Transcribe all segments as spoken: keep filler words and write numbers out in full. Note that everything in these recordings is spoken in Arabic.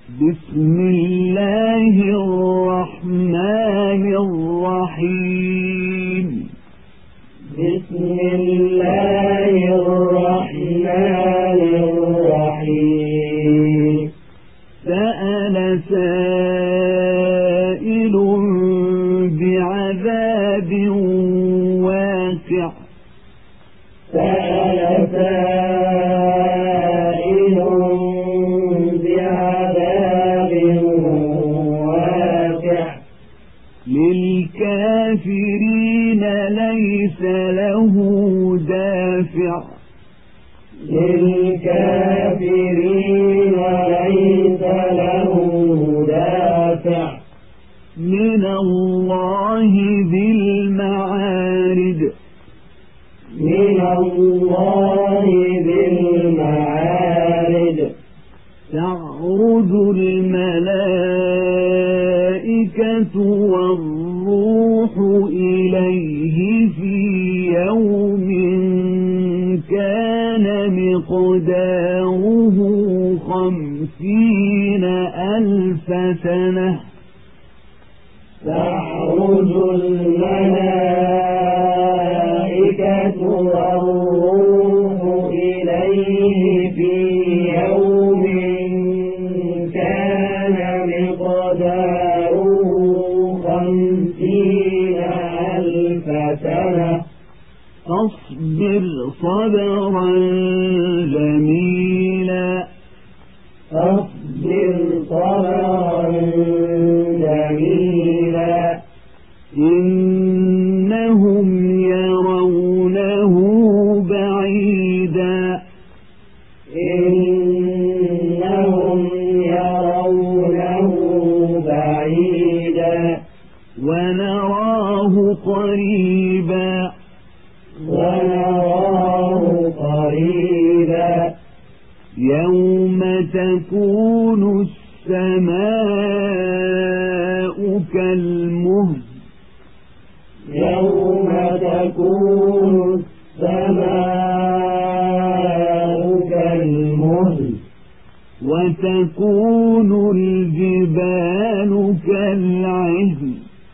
بسم الله الرحمن الرحيم بسم الله الرحمن الرحيم سأل سائل بعذاب واقع سأل سائل بعذاب واقع للكافرين ليس له دافع للكافرين ليس له دافع من الله ذي المعارج من الله ذي المعارج تعرج الملائكة والروح إليه في يوم كان مقداره خمسين ألف سنة تعرج الملائكة والروح إليه في يوم كان مقداره خمسين ألف سنة فاصبر صبرا جميلا فاصبر صبرا جميلا إنهم يرونه بعيدا إنهم يرونه بعيدا ونراه قريبا ونراه قريبا يوم تكون السماء كالمهل يوم تكون السماء كالمهل وتكون الجبال كالعهن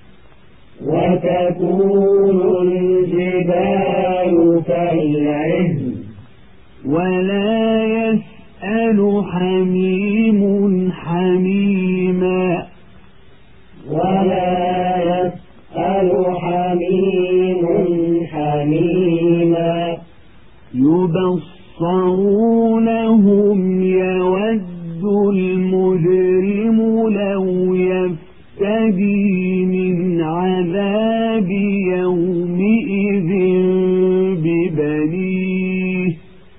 وتكون الجبال كالعهن ولا يسأل حميم حميما ولا يسأل حميم حميما يبصرونهم يود المجرم لو يفتدي من عذاب يومئذ ببنيه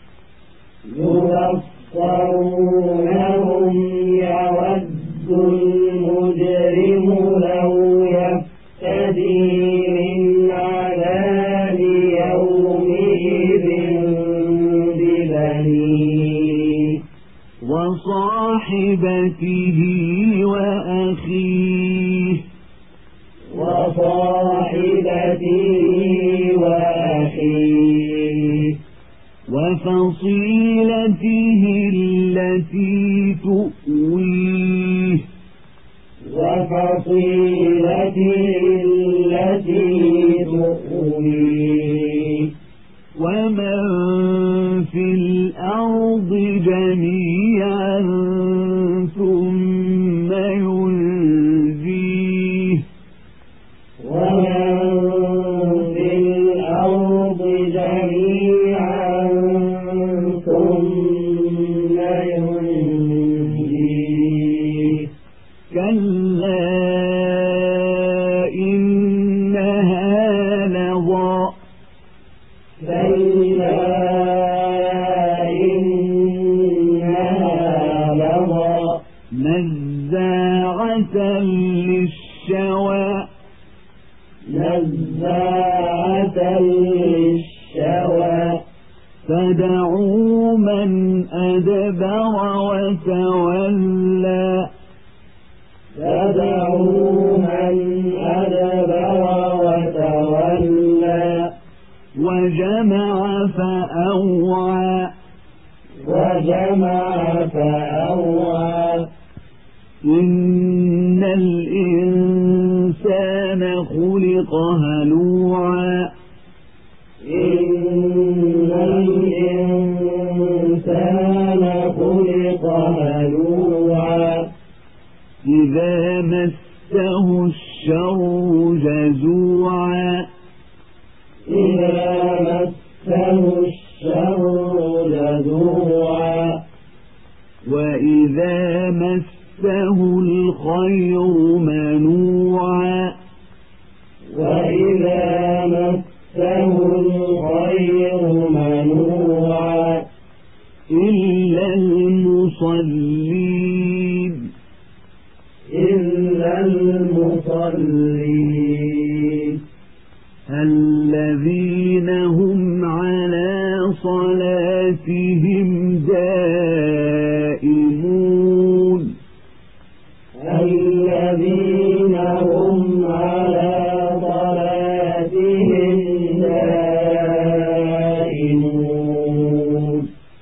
يبصرونهم يود المجرم لو يفتدي من عذاب يومئذ ببنيه وصاحبته وأخيه وصاحبته وأخيه وفصيلته التي تؤويه وفصيلته التي تؤويه ومن في الأرض جميعا ثم ينجيه ومن في الأرض جميعا ثم ينجيه كلا إنها لظى كلا إنها لظى نزاعة للشوى نزاعة للشوى تدعو من أدبر وتولى تدعو من أدبر وتولى وجمع فأوعى وجمع فأوعى إن الإنسان خلق هلوعا إن الإنسان خلق هلوعا إذا مسه الشر جزوعا إذا مسه الشر جزوعا وإذا مسه الخير منوعا وإذا مسه الخير منوعا إلا المصلين إلا المصلين الذين هم على صلاتهم دائمون الذين هم على صلاتهم دائمون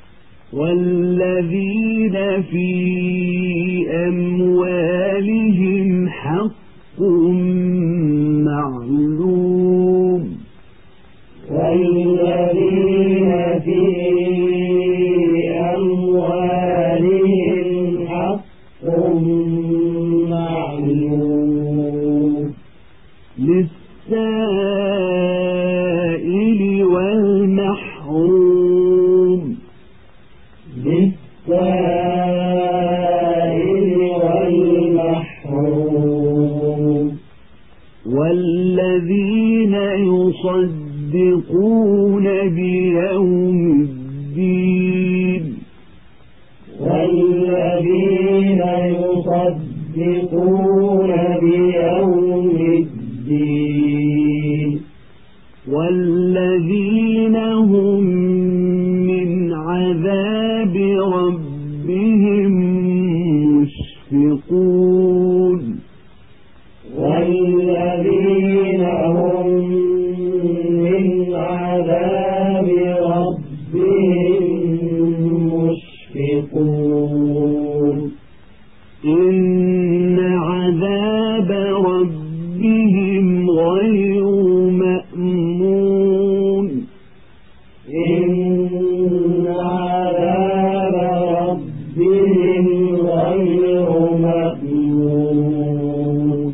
والذين في أموالهم حق معلوم والذين في أموالهم حق معلوم للسائل والمحروم للسائل والمحروم والذين يصدقون بيوم الدين والذين يصدقون بيوم الدين والذين هم من عذاب ربهم مشفقون والذين هم من عذاب ربهم مشفقون إن عذاب ربهم غير مأمون إن عذاب ربهم غير مأمون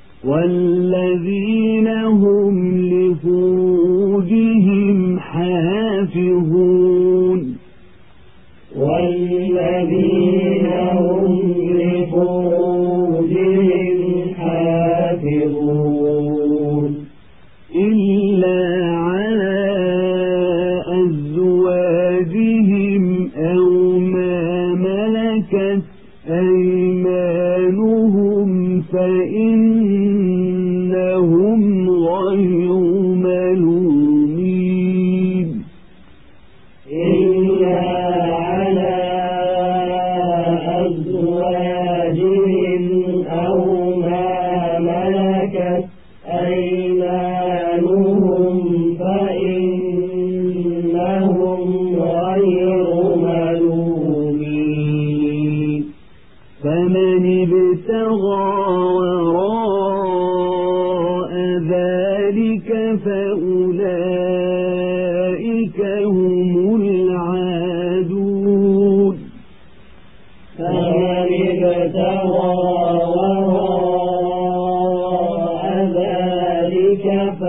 والذين هم لفروجهم حافظون والذين هم لفروجهم حافظون إلا على أزواجهم أو ما ملكت أيمانهم فإنهم غير ملومين إلا على أزواجهم أو ما ملكت أيمانهم فإنهم غير ملومين فمن ابتغى وراء ذلك فأولئك هم العادون فمن ابتغى وراء ذلك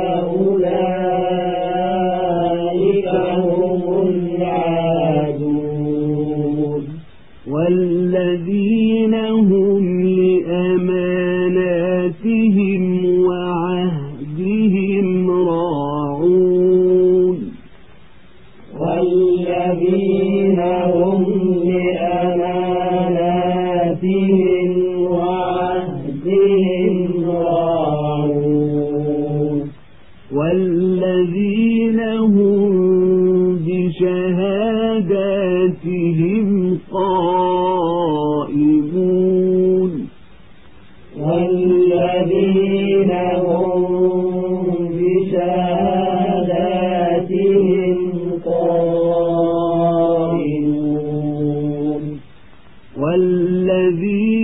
فأولئك هم العادون والذين هم لأماناتهم وعهدهم راعون والذين هم لأماناتهم وعهدهم راعون والذين هم بشهاداتهم قائمون والذين هم بشهاداتهم قائمون والذين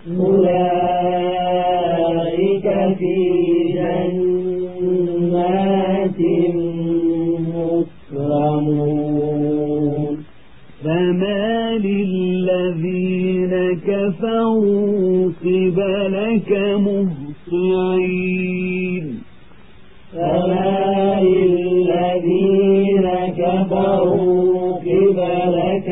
أولئك في جنات مكرمون فما للذين كفروا قبلك مهطعين فما للذين كفروا قبلك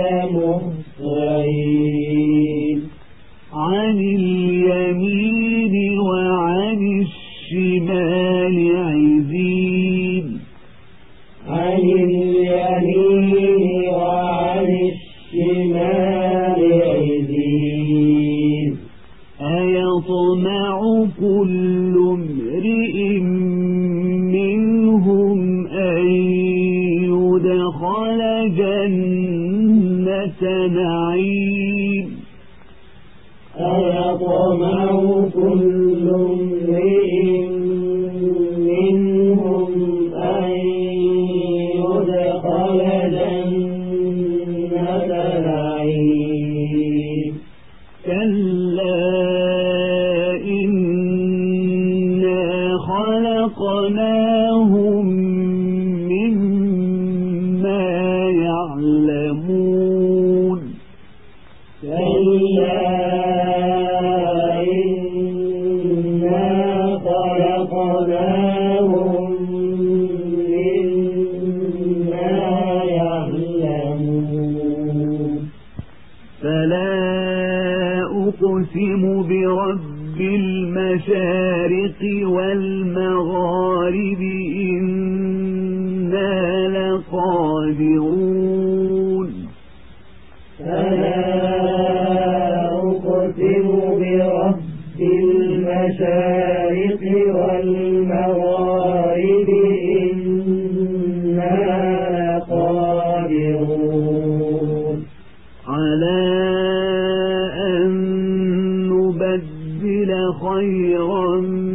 مهطعين عن اليمين وعن الشمال عزين عن اليمين وعن الشمال عزين أيطمع كل امرئ منهم أن يدخل جنة نعيم أيطمع كل امرئ منهم أن يدخل جنة نعيم كلا إنا خلقناهم مما يعلمون كلا إنا خلقناهم مما يعلمون فلا أقسم برب المشارق والمغارب إنا لقادرون فلا أقسم برب المشارق والمغارب إنا لقادرون على أن نبدل خيرا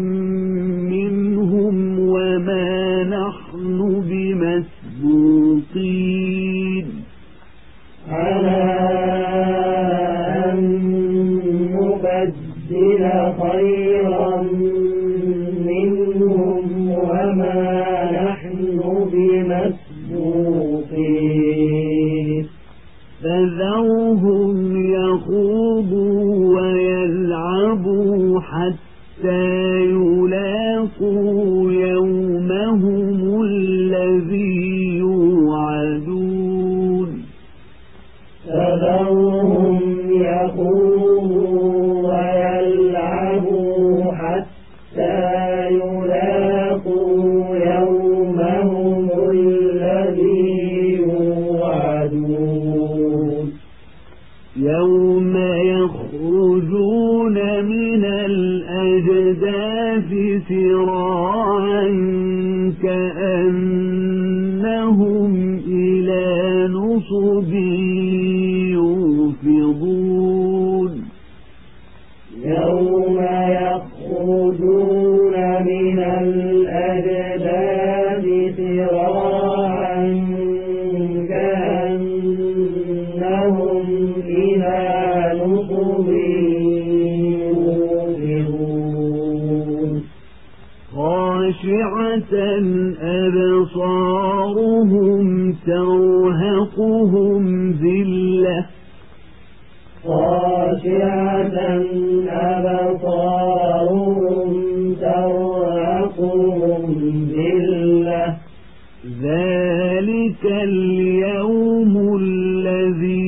منهم وما نحن بمسبوقين على أن نبدل خيرا منهم وما نحن بمسبوقين فذرهم يخوضوا ويلعبوا حتى يلاقوا يومهم الذي يوعدون فذرهم يخوضوا ويلعبوا حتى يلاقوا يومهم الذي يوعدون يوم يخرجون من الأجداث سراعا كأنهم إلى نصب يوفضون يوم يخرجون من الأجداث سراعا كأنهم إلى نصب يوفضون خاشعة أبصارهم ترهقهم ذلة خاشعة أبصارهم ترهقهم ذلة ذلك اليوم الذي